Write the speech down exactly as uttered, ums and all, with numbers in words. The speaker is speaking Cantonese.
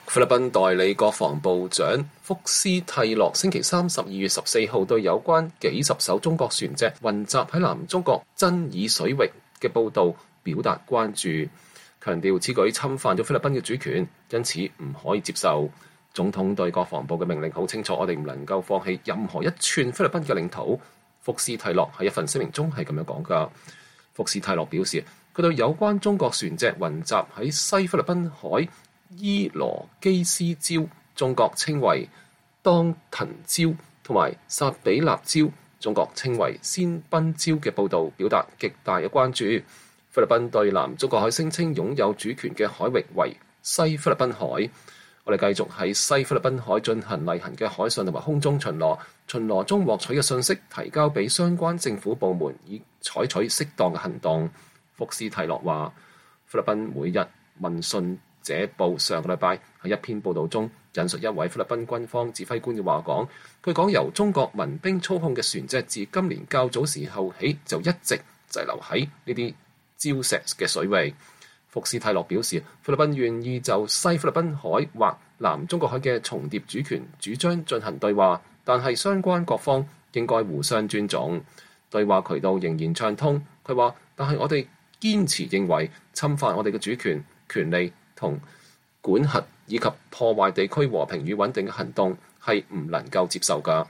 菲律賓代理國防部長福斯蒂洛星期三十二月十四號對有關幾十艘中國船隻混集喺南中國爭議水域嘅報導表達關注，強調此舉侵犯咗菲律賓嘅主權，因此唔可以接受。總統對國防部嘅命令好清楚，我哋唔能夠放棄任何一寸菲律賓嘅領土。福斯蒂洛喺一份聲明中係咁樣講㗎。福斯蒂洛表示，佢對有關中國船隻混集喺西菲律賓海伊羅基斯礁，中國稱為當騰礁，同埋薩比納礁，中國稱為仙賓礁嘅報導表達極大嘅關注。菲律賓對南中國海聲稱擁有主權嘅海域為西菲律賓海。我哋繼續喺西菲律賓海進行例行嘅海上同埋空中巡邏，巡邏中獲取嘅信息提交俾相關政府部門，以採取適當嘅行動。福斯蒂洛話，菲律賓每日問訊者報上個禮拜喺一篇報導中引述一位菲律賓軍方指揮官嘅話講，佢講由中國民兵操控嘅船隻自今年較早時候起就一直滯留喺呢啲礁石嘅水域。福斯蒂洛表示，菲律賓願意就西菲律賓海或南中國海嘅重疊主權主張進行對話，但係相關各方應該互相尊重，對話渠道仍然暢通。佢話，但係我哋堅持認為侵犯我哋嘅主權、權利同管轄以及破壞地區和平與穩定嘅行動係唔能夠接受㗎。